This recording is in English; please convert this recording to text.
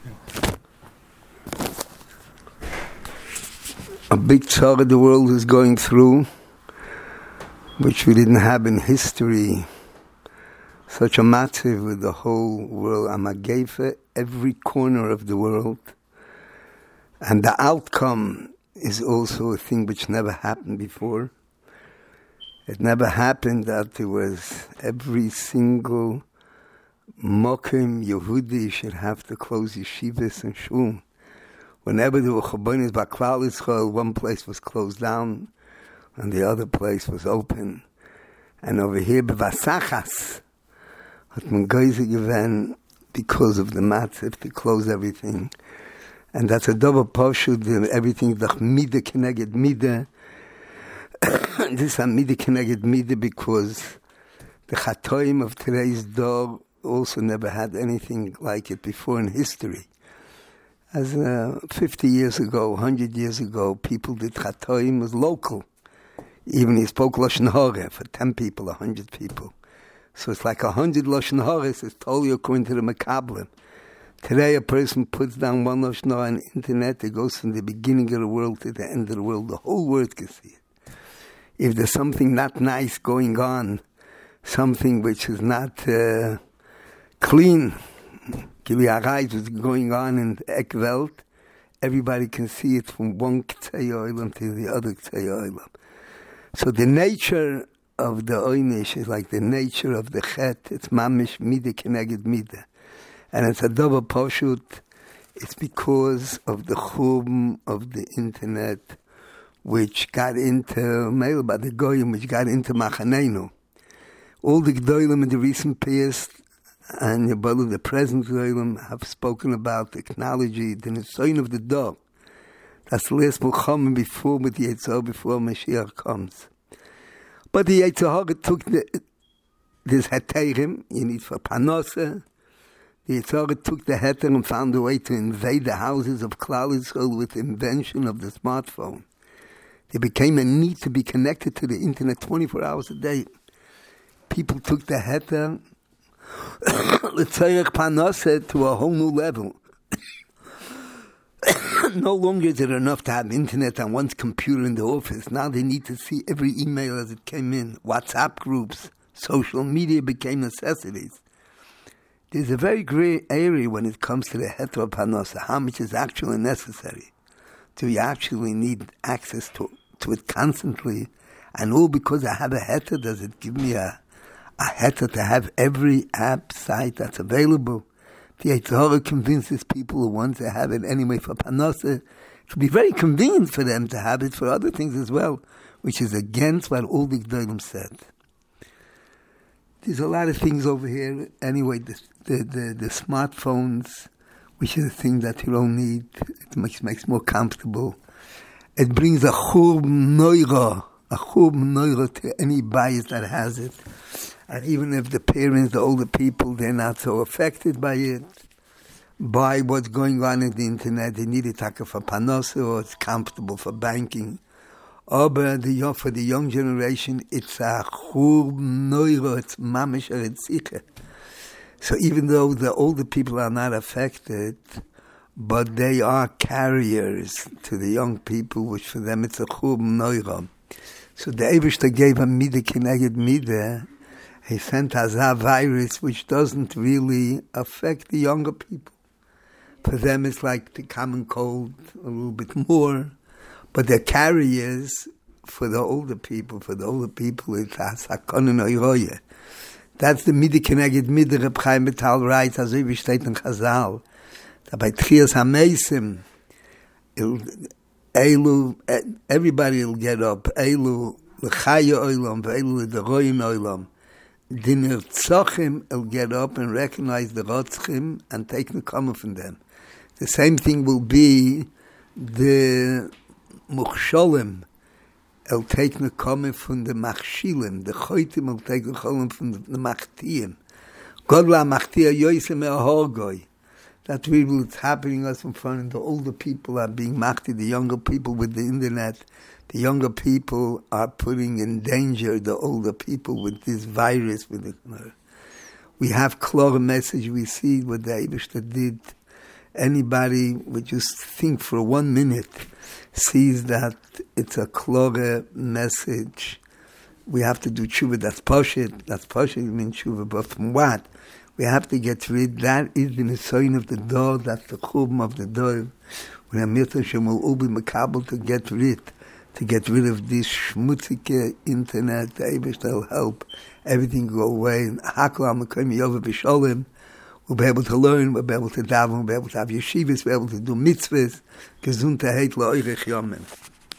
A big tzara the world is going through, which we didn't have in history. Such a massive with the whole world, a magefa, every corner of the world. And the outcome is also a thing which never happened before. It never happened that there was every single Mokim Yehudi should have to close yeshivas and shul. Whenever there were Chabonis Baklal Yisrael, one place was closed down and the other place was open. And over here, B'Vasachas, hat man Geise given because of the matzif to close everything. And that's a double poshut, everything is like Mida Keneged Mida. This is Mida Keneged Mida because the Chatoim of today's dog also never had anything like it before in history. As 50 years ago, 100 years ago, people did Chatoim was local. Even he spoke Lashon Hara for 10 people, 100 people. So it's like 100 Lashon Haras, it's totally according to the Makablim. Today a person puts down one Lashon Hara on the internet, it goes from the beginning of the world to the end of the world, the whole world can see it. If there's something not nice going on, something which is not clean, what's going on in the Ekwelt, everybody can see it from one K'tzei Olam to the other K'tzei Olam. So the nature of the Oynish is like the nature of the Chet. It's Mamish Mida Keneged Mida. And it's a double poshut. It's because of the Chum of the internet, which got into Meil by the Goyim, which got into Machanenu. All the Gdolim in the recent past and the brother of the present Gdolim have spoken about technology, the Nisoyin of the dog. That's the last Mulchama before with the Yetzirah, before Mashiach comes. But the Yetzirah took this Heterim, you need for Panosa. The Yetzirah took the Heter and found a way to invade the houses of Klal Yisrael with the invention of the smartphone. There became a need to be connected to the internet 24 hours a day. People took the Heter, L'tzorech Panosa, to a whole new level. No longer is it enough to have internet on one's computer in the office. Now they need to see every email as it came in. WhatsApp groups, social media became necessities. There's a very gray area when it comes to the heteropanosa, how much is actually necessary. Do you actually need access to it constantly? And all because I have a heter, does it give me a heter to have every app site that's available? The Yetzirah convinces people who want to have it anyway for Panosa. It will be very convenient for them to have it for other things as well, which is against what all the Gdolim said. There's a lot of things over here. Anyway, the smartphones, which is a thing that you don't need, it makes more comfortable. It brings a churb noira to any bias that has it. And even if the parents, the older people, they're not so affected by it, by what's going on in the internet, they need it for panosa, or it's comfortable for banking. But for the young generation, it's a churb noira, it's mamish eretziche. So even though the older people are not affected, but they are carriers to the young people, which for them it's a churb noira. So the Eibishter gave a mida keneged mida. He sent us a virus which doesn't really affect the younger people. For them, it's like the common cold, a little bit more. But they're carriers for the older people. For the older people, it's Hasakon and Oiroye. That's the Mida Keneged Mida, Reb Chaim Vital writes, as we state in Chazal, that by Tchias HaMeisim, everybody will get up. Eilu l'chaya oilam, ve'eilu l'deroyin oilam. The Nirtzochim will get up and recognize the Rotzchim and take the Nekama from them. The same thing will be the Muchsholim. Will take the Nekama from the Machshilim. The Choitim will take the Cholim from the Machtiyim. God la Machtiya Yoisem Ehorgoi. That really is happening us in front of the older people are being Machti, the younger people with the internet. The younger people are putting in danger the older people with this virus. We have clear message. We see what the Eibishter did anybody would just think for 1 minute, sees that it's a klare message. We have to do tshuva, that's pashit, means tshuva, but from what? We have to get rid, that is the nisayon of the door, that's the chum of the door. When Amir Hashem will all be makabel to get rid of this schmutzige internet, the Eibush will help, everything go away, and hakol ha'makom yova b'sholem, we'll be able to learn, we'll be able to daven, we'll be able to have yeshivas, we'll be able to do mitzvahs, gesundheit la'orech yomim.